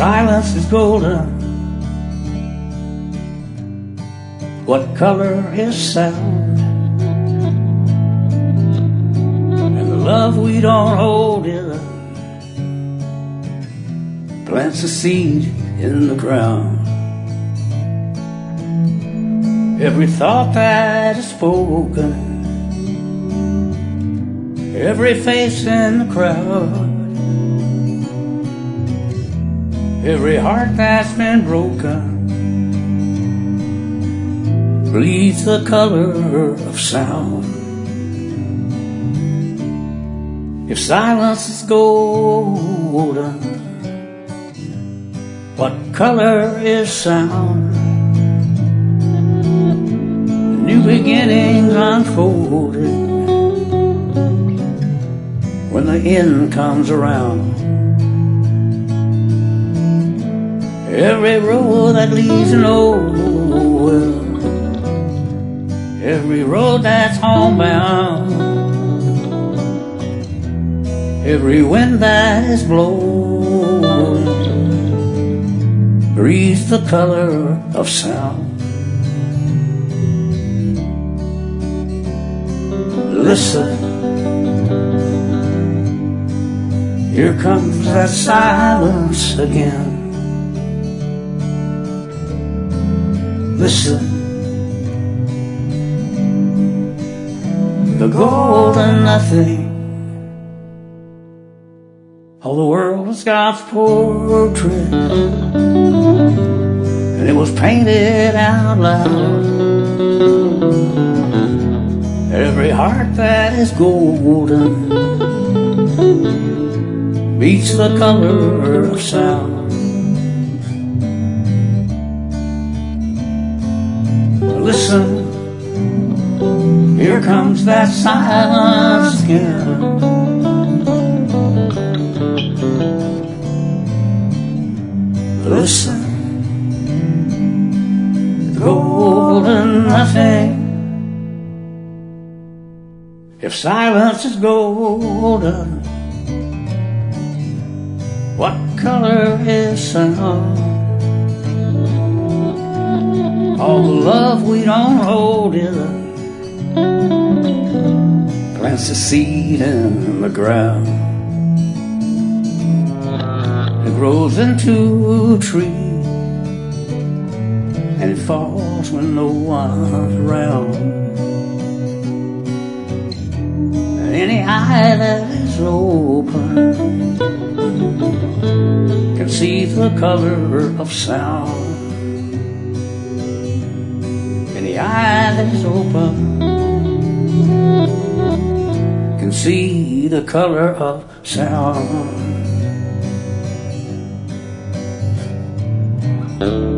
silence is golden, what color is sound? And the love we don't hold in plants a seed in the ground. Every thought that is spoken, every face in the crowd, every heart that's been broken bleeds the color of sound. If silence is golden, what color is sound? New beginnings unfolding when the end comes around. Every road that leads nowhere, every road that's homebound, every wind that is blowing breathes the color of sound. Listen, here comes that silence again. Listen, the golden nothing. All the world was God's portrait, and it was painted out loud. Every heart that is golden beats the color of sound. Listen, here comes that silence again. Listen, the golden nothing. If silence is golden, what color is sound? All the love we don't hold in plants a seed in the ground. It grows into a tree, and it falls when no one's around. And any eye that is open can see the color of sound. The eye that is open can see the color of sound.